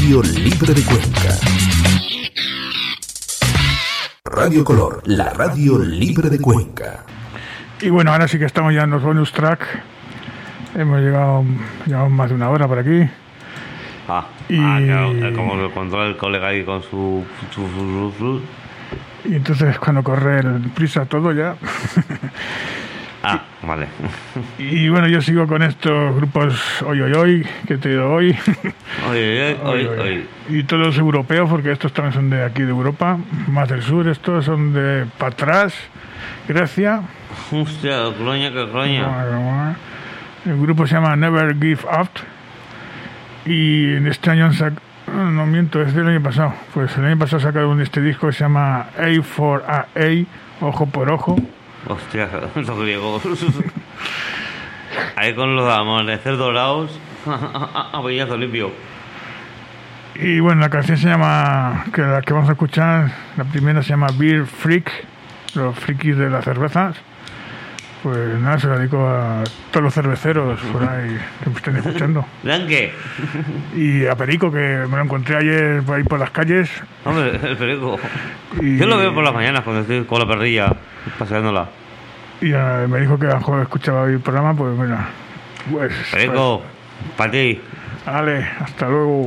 radio libre de Cuenca. Radio Color, la radio libre de Cuenca. Y bueno, ahora sí que estamos ya en los bonus track. Hemos llegado, llevamos más de una hora por aquí. Ah, y... ah claro, como lo controla el colega ahí con su... su, su, su. Y entonces cuando corre el prisa todo ya... Ah, vale. Y bueno, yo sigo con estos grupos hoy, hoy, hoy, que he traído hoy. Hoy, hoy, hoy, hoy. Y todos europeos, porque estos también son de aquí de Europa, más del sur. Estos son de Patras, Grecia. Hostia, colonia, que colonia. El grupo se llama Never Give Up. Y en este año han sacado... No miento, es del año pasado. Pues el año pasado sacaron este disco que se llama A for A A, Ojo por Ojo. Hostia, los griegos. Ahí con los amaneceres dorados a Villazo limpio. Y bueno, la canción se llama, que la que vamos a escuchar, la primera se llama Beer Freak, los frikis de las cervezas. Pues nada, se la dedico a todos los cerveceros por ahí que me estén escuchando. ¿Blanque? Y a Perico, que me lo encontré ayer por ahí por las calles. Hombre, el Perico. Y... Yo lo veo por las mañanas cuando estoy con la perrilla, paseándola. Y uh, me dijo que a lo mejor escuchaba el programa, pues mira. Pues, Perico, pues, para ti. Vale, hasta luego.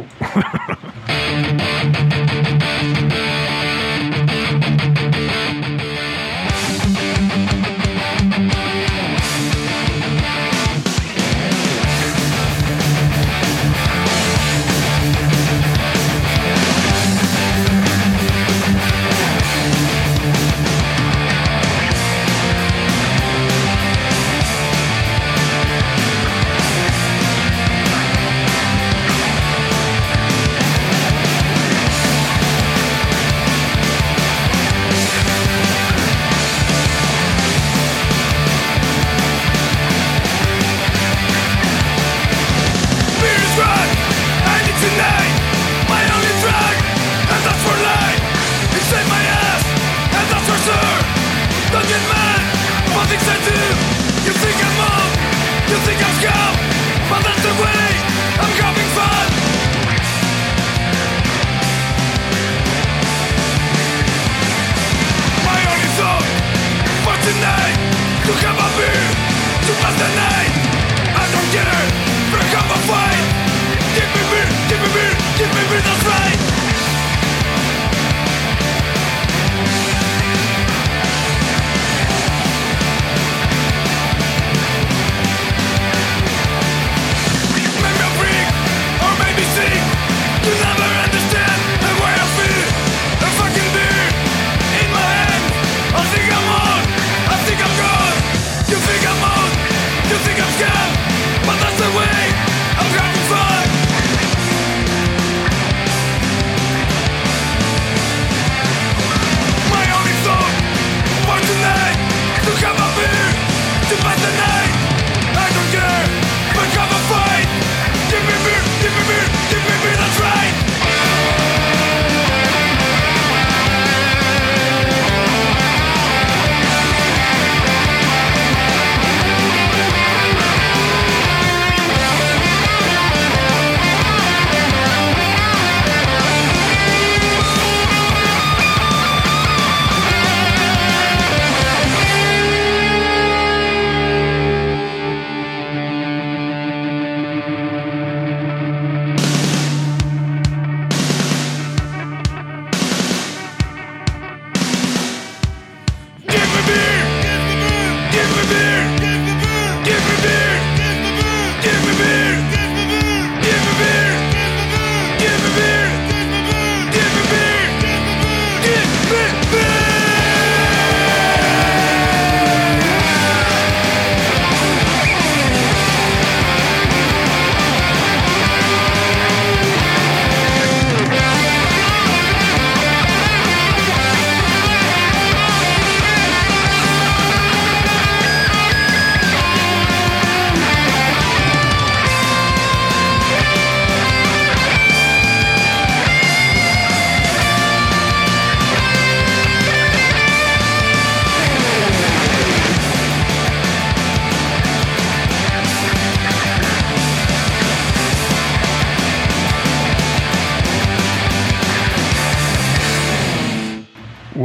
We'll be right back.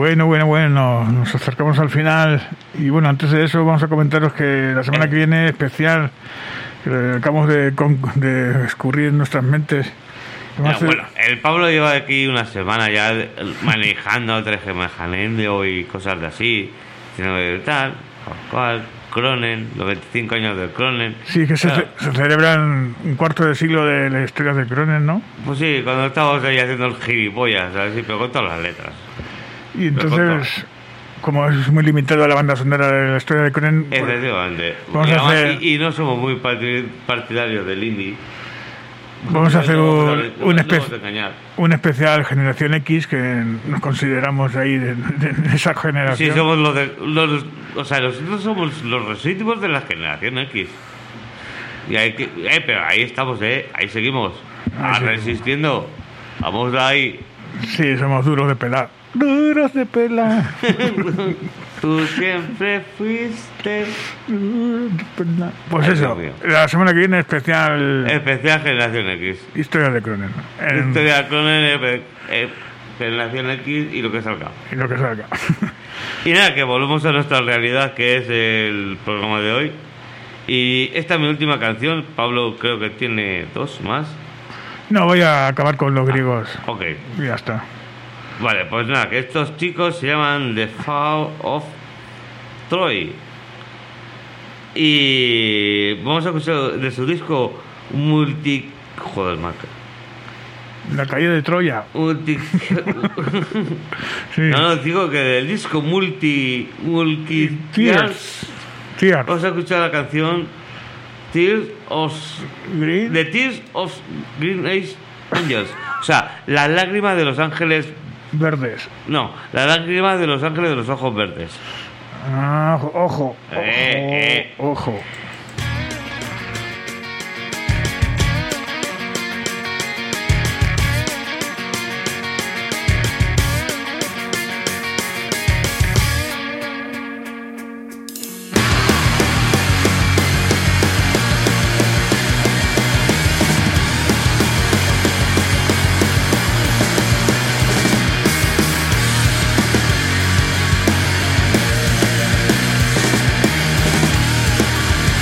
Bueno, bueno, bueno, nos acercamos al final y bueno, antes de eso vamos a comentaros que la semana que viene especial, que acabamos de, con, de escurrir en nuestras mentes. Ya, bueno, el Pablo lleva aquí una semana ya manejando tres G Mejanendio y cosas de así, tal, cual, Cronen, los veinticinco años de Cronen. Sí, que se, claro. se celebran un cuarto de siglo de la historia de Cronen, ¿no? Pues sí, cuando estábamos ahí haciendo el gilipollas, ¿sabes? Sí, pero con todas las letras. Y entonces, como es muy limitado a la banda sonora de la historia de Cronen... Pues, efectivamente. Vamos y, a además, hacer... y, y no somos muy partidarios del indie. Vamos a hacer un, no, un, no, espe no un especial Generación X, que nos consideramos ahí de, de, de esa generación. Sí, somos los de... Los, o sea, nosotros somos los residuos de la Generación X. Y hay que, eh, pero ahí estamos, ¿eh? Ahí seguimos. Ah, sí. Resistiendo. Vamos ahí. Sí, somos duros de pelar. Duros de pelar. Tú siempre fuiste. Pues Ay, eso, la semana que viene especial. Especial Generación X. Historia de Cronen. En... Historia de Cronen, eh, eh, Generación X y lo que salga. Y lo que salga. Y nada, que volvemos a nuestra realidad, que es el programa de hoy. Y esta es mi última canción. Pablo creo que tiene dos más. No, voy a acabar con los griegos. Ah, ok. Y ya está. Vale, pues nada, que estos chicos se llaman The Fall of Troy. Y vamos a escuchar de su disco multi... Joder, marca. La caída de Troya. Multi... Sí. No, no, digo que del disco multi... multi... Tears. Tears. Vamos a escuchar la canción Tears of... Green. The Tears of Green Age Angels. O sea, las lágrimas de los ángeles... Verdes. No, las lágrimas de los ángeles de los ojos verdes. Ah, ojo, ojo. Eh, eh. Ojo. Thank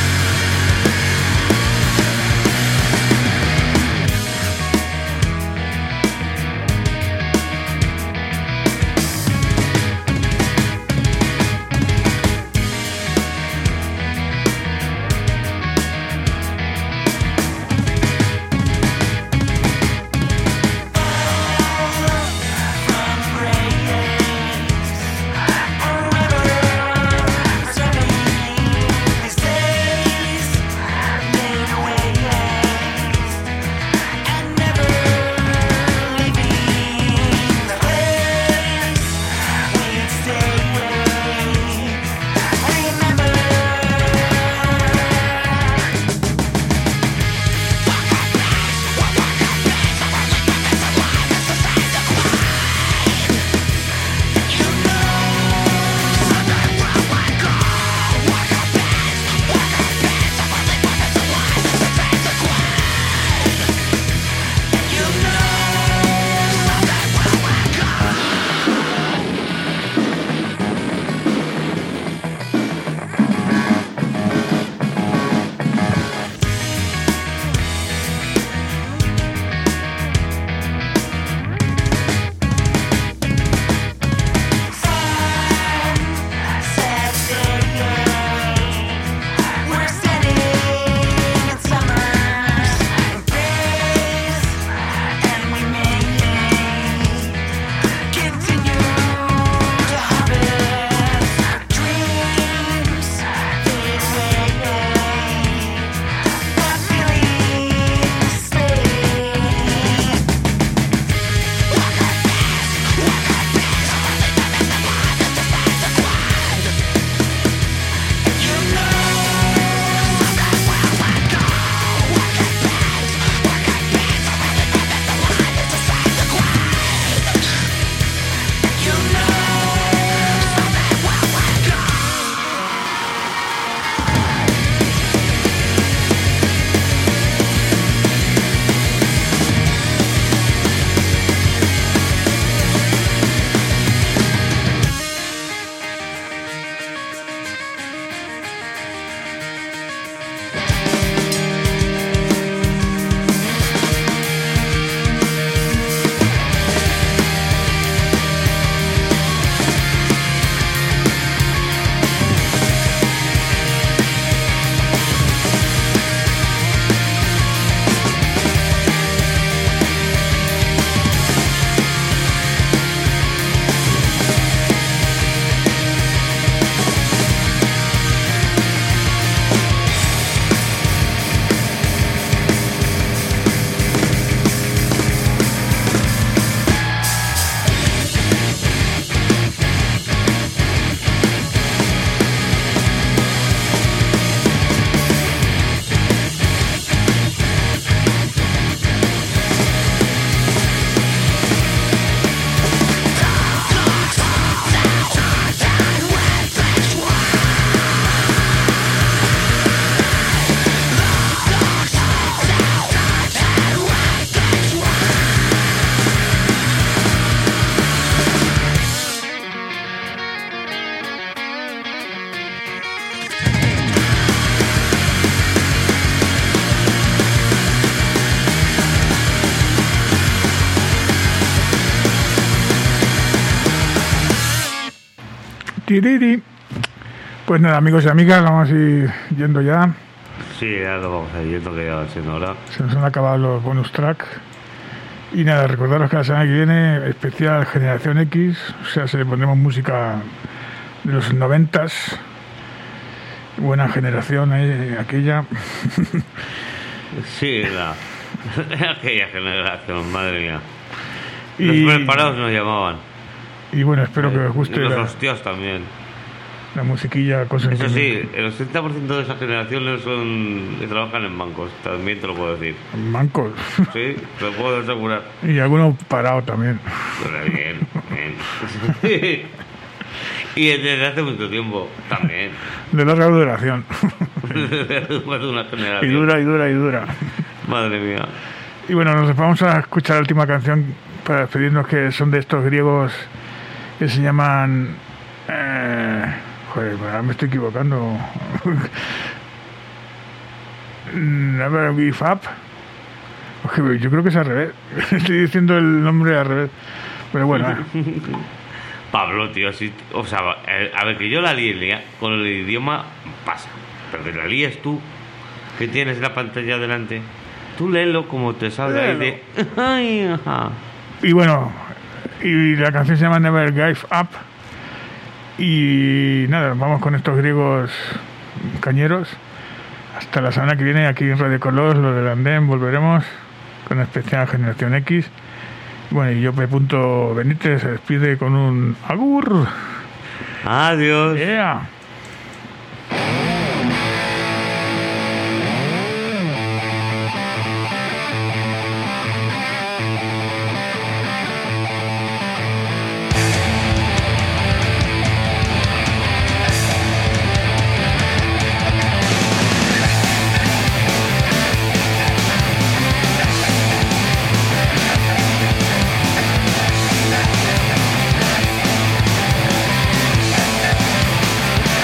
Tiriri. Pues nada, amigos y amigas, vamos a ir yendo ya. Sí, ya lo vamos a ir yendo, que ya va siendo hora. Se nos han acabado los bonus tracks. Y nada, recordaros que la semana que viene, especial Generación X, o sea, se le pondremos música de los noventas. Buena generación, eh, aquella. Sí, la, aquella generación, madre mía. Y- Los preparados nos llamaban. Y bueno, espero que os guste Y los la, hostias también. la musiquilla con Eso sentimiento. sí, el ochenta por ciento de esa generación no son que trabajan en bancos, también te lo puedo decir. Mancos. Sí, te lo puedo asegurar. Y algunos parados también. Pero bien, bien. Y desde hace mucho tiempo, también. De larga duración. Más de una Y generación. dura, y dura, y dura. Madre mía. Y bueno, nos vamos a escuchar la última canción para despedirnos, que son de estos griegos que se llaman... Eh, joder, ahora me estoy equivocando. Never Give Up. Oye, yo creo que es al revés. Estoy diciendo el nombre al revés. Pero bueno, eh. Pablo, tío, sí, o sea, eh, a ver, que yo la líe con el idioma pasa, pero que la líes tú, que tienes la pantalla delante, tú léelo como te salga ahí de... Ay, ajá. Y bueno, y la canción se llama Never Give Up. Y nada, vamos con estos griegos cañeros. Hasta la semana que viene aquí en Radio Color, lo del Andén, volveremos con especial Generación X. Bueno, y yo P. Benítez se despide con un agur. Adiós. Yeah. Never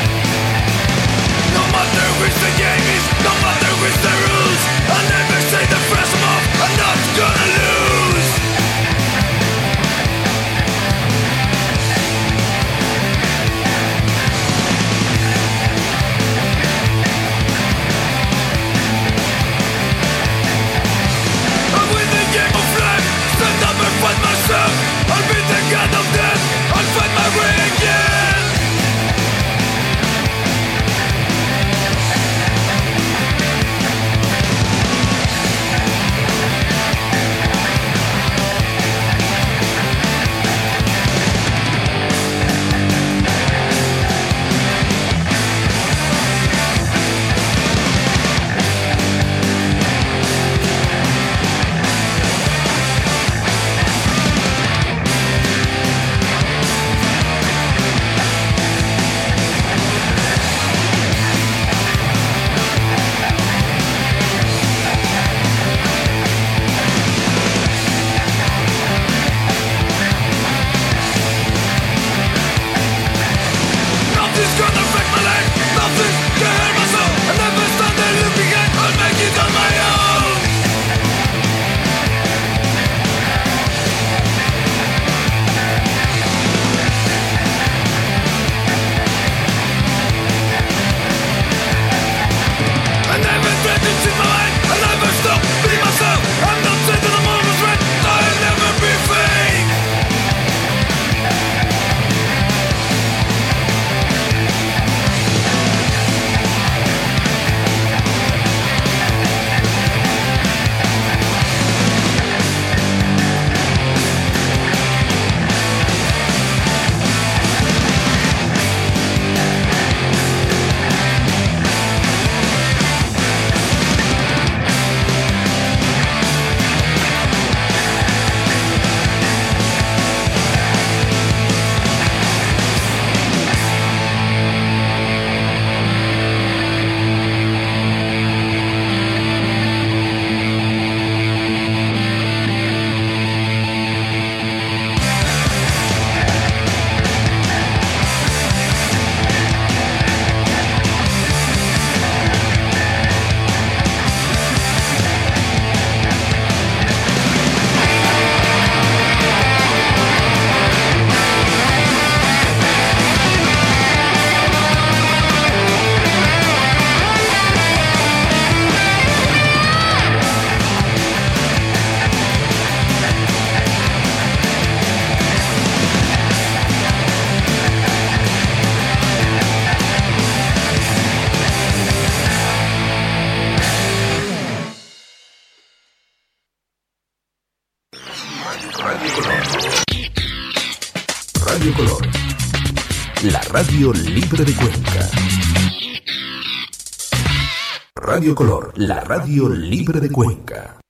Radio Color, la radio libre de Cuenca. Radio Color, la radio libre de Cuenca.